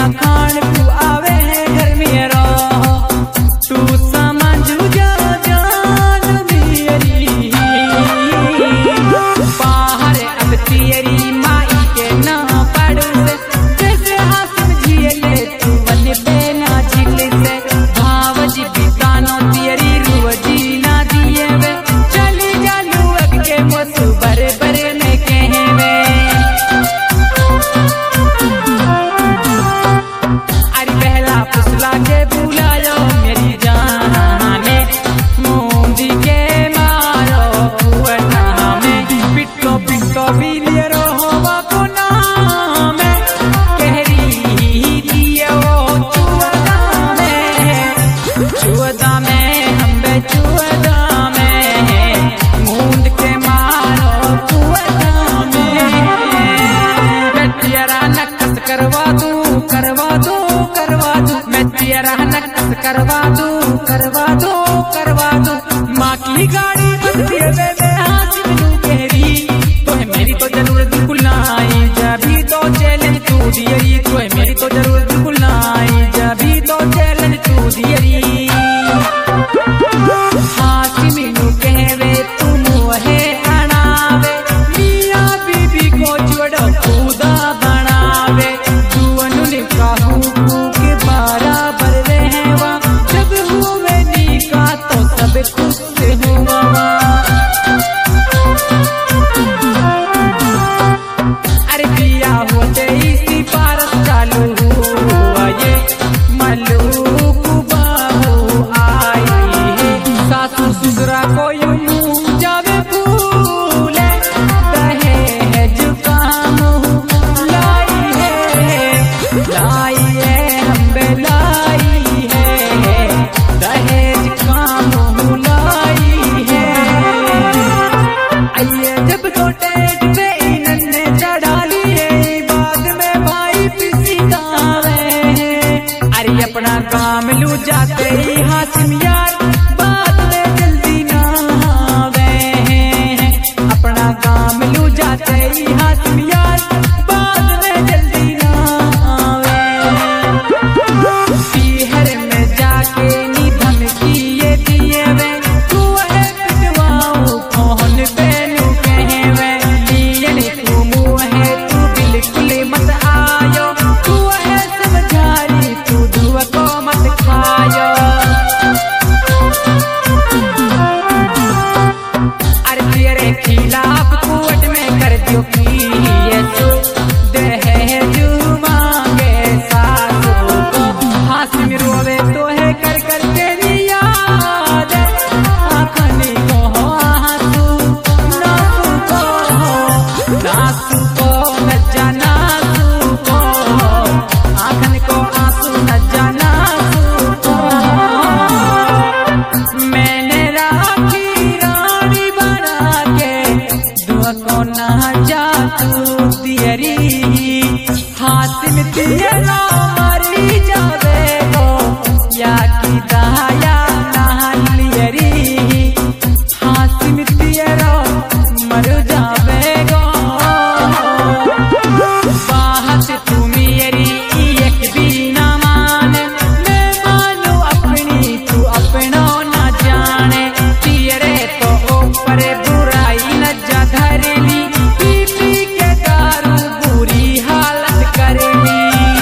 ना खान तू आवे है घर में रहो तू समझ जा जान मेरी बाहर अब तेरी माई के ना पड़ू से जैसे हासिम झीले तू बन पे ना झील से भावजी बितानो तेरी रुवजी ना दिए वे चली जालू अग के मोसू बरे बरे में कहवे अरे पहला फुसला के बुलायो मेरी जाने मूंदी के मारो कुआना में पिटो पिटो बिलियरो होवा को नाम कहरी दिए वो चुअदा में हम बे चुअदा में मूंद के मारो कुआना में मैं तेरा नक्स करवा दूं मैं तेरा नक्स करवा दूं माँ की गाड़ी बनती है मैं हासिम लूं कहरी तो है मेरी तो जरूरत बिल्कुल ना आई जभी तो चैलेंज तू दियरी तो है मेरी तो जरूरत बिल्कुल ना आई जभी तो चैलेंज तू दियरी हासिम लूं कहवे तू मुहे अनावे मियां बीबी को जोड़ो खुदा बनावे जुअनु ने कहू के बराबर रहवा जब हुए नीका तो सब खुश हुआ अरे दिया होते इसी पारस चालू हुआ ये मलूक बाहू आई है सासू ससुरा को यूं जावे भूले रहे है जुकाम लाई है हम बेलाई है दहेज काम लाई है आइए जब छोटे पे इन्होंने चढ़ा लिए बाद में भाई पिसी गावे अरे अपना काम लू जाते ही हासिम यार बाद में जल्दी ना आवे अपना काम लू जाते ही हासिम यार बाद में जल्दी ना आवे पीहर में जाके नी धमकी ये दिए वे तू है पिटवाऊ कौन बेनू कहवे लिए तू मुँह है तू बिल्कुल मत आयो तू है समझारी तू धुआ को मत खायो अरे तेरे खिलाफ कोर्ट में कर दियो की ये तू दहेज मांगे सासू को हासिम रोवे तो है कर कर तेरी याद आखनी को हो आंसू नासू को न जाना को आखन को आंसू न जाना को मैंने राखी रानी बना के दुआ को ना जा तू दियरी हासिम तेरा मरी जावे गो या की दाया ना लियरी हासिम तेरा मर जावे गो बाहत तू मेरी एक भी ना माने मैं मानू अपनी तू अपनो ना जाने तेरे तो ऊपर बुराई न जा धरली पी पी के दारू बुरी हालत करली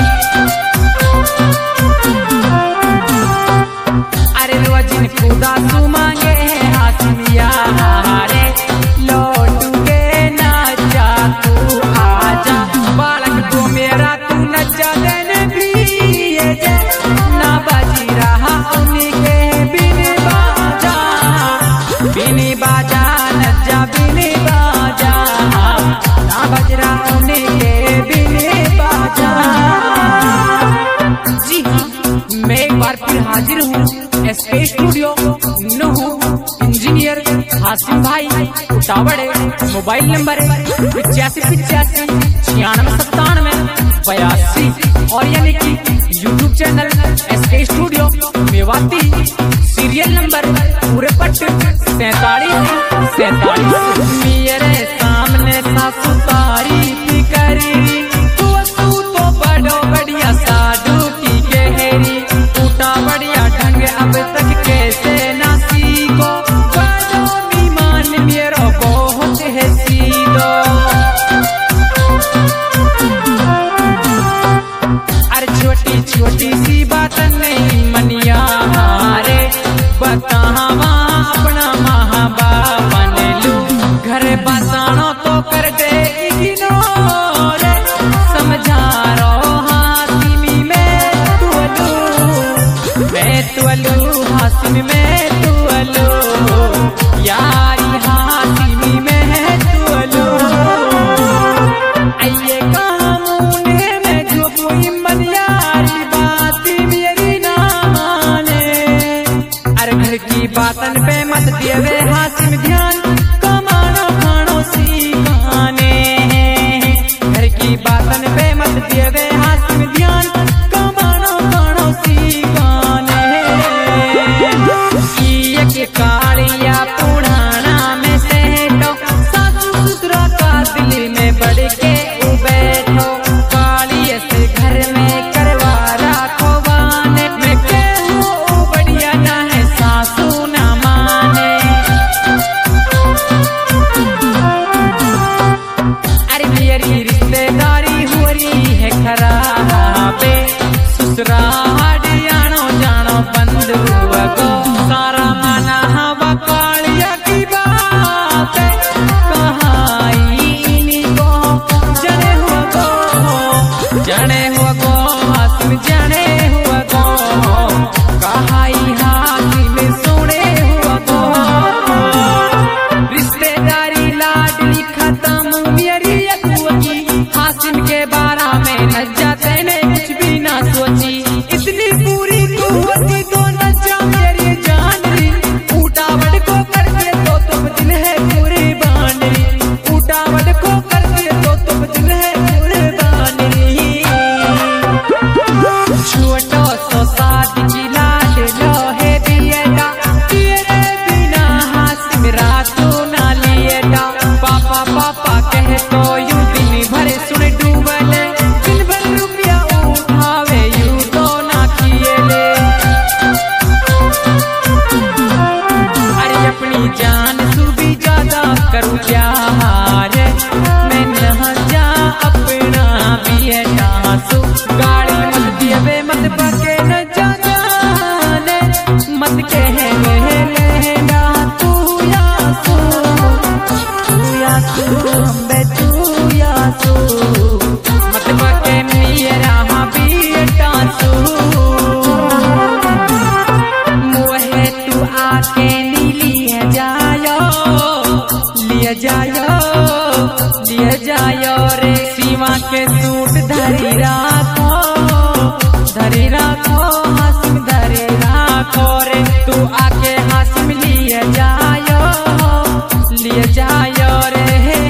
अरे रोजिन खुदा तू मांगे है हासिम यारे लौटू के ना जा तू आजा बालक तो मेरा तू नचा देने भी ये जे ना बाजी रहा उन्हीं के बिन बाजा नचा बिन बाजा ना बज रहा उन्हीं के बिन बाजा जी हाँ मैं एक बार फिर हाजिर हूँ SK studio Nuh engineer Hasim भाई उटावड़े मोबाइल नंबर 8595969782 और यानी कि YouTube channel SK studio Mewati serial number पूरे पट्ट 47 मेरे सामने सासू तारीफ करी तू तो बड़ो बढ़िया सारी छोटी छोटी सी बात नहीं मनिया रे बतावा अपना माँ बाप बने लू घर बतानो तो कर दे इग्नोर समझा रो हासिमी में तू अलू मैं तू अलू हासिमी में तू अलू यारी हासिमी में तू अलू आइए कामूने में जो कोई मन यारी बात मेरी ना माने अरे घर की बातन पे मत देवे हासिम ध्यान कमानो खानो सीखाने घर की बातन पे मत देवे हासिम ध्यान कमानो खानो सीखाने ये कालिया पुराना में सेठो सासू ससुरा का दिल में बढ़ के बैठो कालिया से घर में करवा राखो बाने मैं कहूँ बढ़िया ना है सासू ना माने अरे मेरी रिश्तेदारी हो रही है खराबे ससुराल जानो जानो बंधु को सारा माना हवा कालिया की बात कहाई इन्हीं को जाने हुआ को हासिम जाने हुआ को कहाई हासिम सुने हुआ को रिश्तेदारी लाडली खत्म मेरी अगुआ की हासिम के बारा में न जाते ने कुछ भी ना सोची इतनी पूरी कुव्वती तो न जा मेरी जान री उठावट को कर दिए तो तुम दिल है पूरी बानी उठावट को कर दिए तो तुम दिल है पूरी बानी छोटो सो साथ की लाड लोहे बियेटा तेरे बिना हासिम रातों ना लिएटा पापा पापा कहे तो यूं दिन भर सुन डूबले दिन भर रुपया उठावे यूं तो ना किए ले अरे अपनी जान सु भी ज्यादा करूं प्यार मैं न जा अपना बियेटा सु गाड़ी मत दिए मत बके न जा जाने मत कहे लेना तू यासू अम्बे तू यासू मत बके मेरा बेटा सू मोहे तू आके लिए जायो रे सीमा के सूट धरी राखो हासिम धरी राखो रे तू आके हासिम लिए जायो रे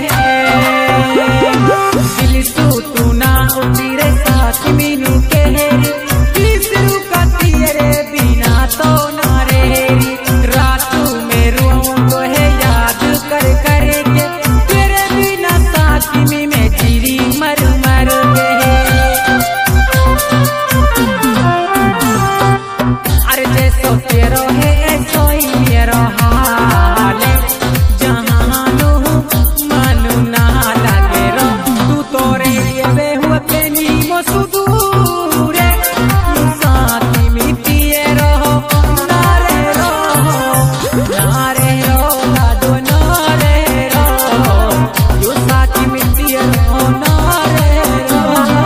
दिल तू ना उठी रे साथ मीनू के प्लीज रुका तेरे बिना तो ना रे रातू में रूम तो है याद कर के तेरे बिना साथ में जीरी मर के अरे जैसो तेरो है ऐसो ही मेरो हाल जहाँ लो मानू ना लगे रो तू तो रे ये हुआ पेनी मो सुदूर साथ मिट्टी रहो नारे लाडो नारे रो जो साथ मिट्टी रहो नारे रो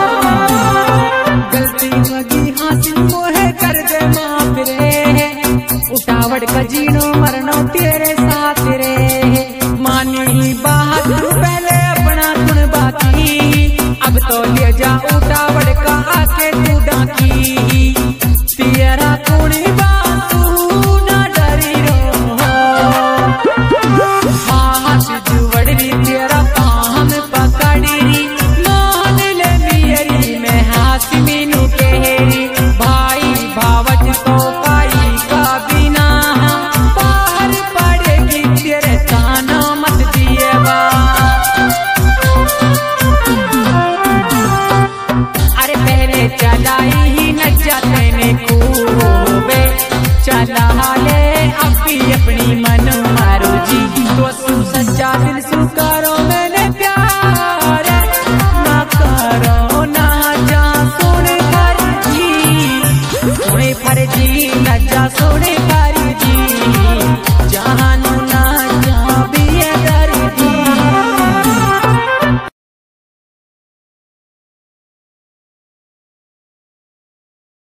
गलती लगी हासिल मोहे कर दे माफ रे उठावट का जीनो मरनो तेरे साथ रे मानी बात पहले अपना गुण बाकी अब तो ले जा उठावट का आके तू डाकी तेरा गुण बातू ना डरी रो हाथ जुवड़ी तेरा पाम पकड़ी मान ले मेरी मैं हासिमीनू केरी भाई भावच तो पाई का बिना बाहर पड़ेगी तेरे ताना मत दिए बा अरे पहले चलाई ही न जाते ने खूबे चला ले अभी अपनी मन मारो जी तो सच्चा दिल सुकर